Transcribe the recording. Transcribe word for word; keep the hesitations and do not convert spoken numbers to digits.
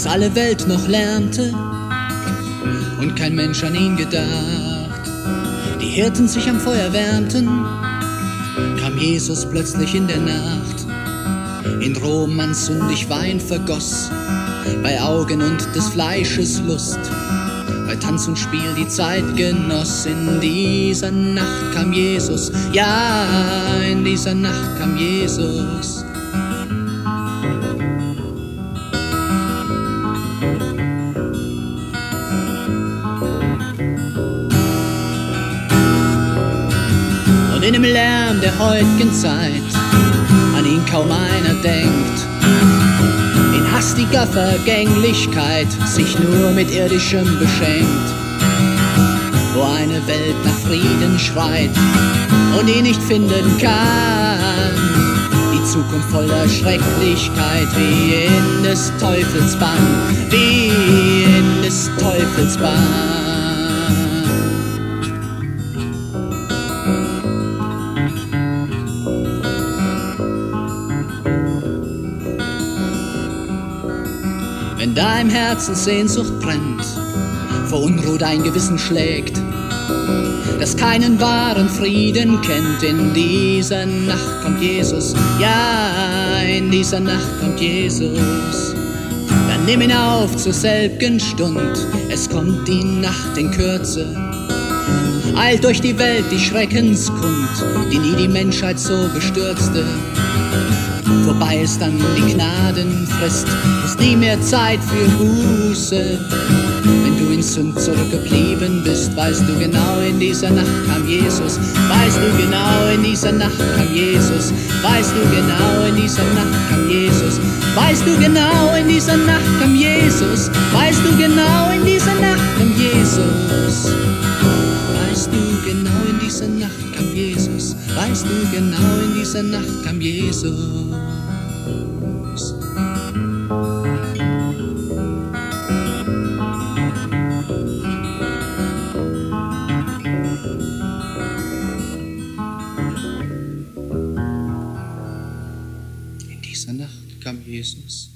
als alle Welt noch lärmte und kein Mensch an ihn gedacht. Die Hirten sich am Feuer wärmten, kam Jesus plötzlich in der Nacht. In Rom man sündig Wein vergoss, bei Augen und des Fleisches Lust, bei Tanz und Spiel die Zeit genoss. In dieser Nacht kam Jesus, ja, in dieser Nacht kam Jesus. Und in dem Lärm der heutigen Zeit an ihn kaum einer denkt, in hastiger Vergänglichkeit sich nur mit Irdischem beschenkt, wo eine Welt nach Frieden schreit und ihn nicht finden kann, die Zukunft voller Schrecklichkeit, wie in des Teufels Bann, wie in des Teufels Bann. Wenn da im Herzen Sehnsucht brennt, vor Unruhe dein Gewissen schlägt, das keinen wahren Frieden kennt, in dieser Nacht kommt Jesus, ja, in dieser Nacht kommt Jesus. Dann nimm ihn auf zur selben Stund, es kommt die Nacht in Kürze. Eilt durch die Welt die Schreckenskund, die nie die Menschheit so bestürzte. Vorbei ist dann die Gnadenfrist, ist nie mehr Zeit für Buße. Wenn du in Sünd zurückgeblieben bist, weißt du genau, in dieser Nacht kam Jesus. Weißt du genau, in dieser Nacht kam Jesus. Weißt du genau, in dieser Nacht kam Jesus. Weißt du genau, in dieser Nacht kam Jesus. Weißt du genau, in dieser Nacht kam Jesus. Weißt du genau, in dieser Nacht kam Jesus. Weißt du genau, in dieser Nacht kam Jesus. In dieser Nacht kam Jesus.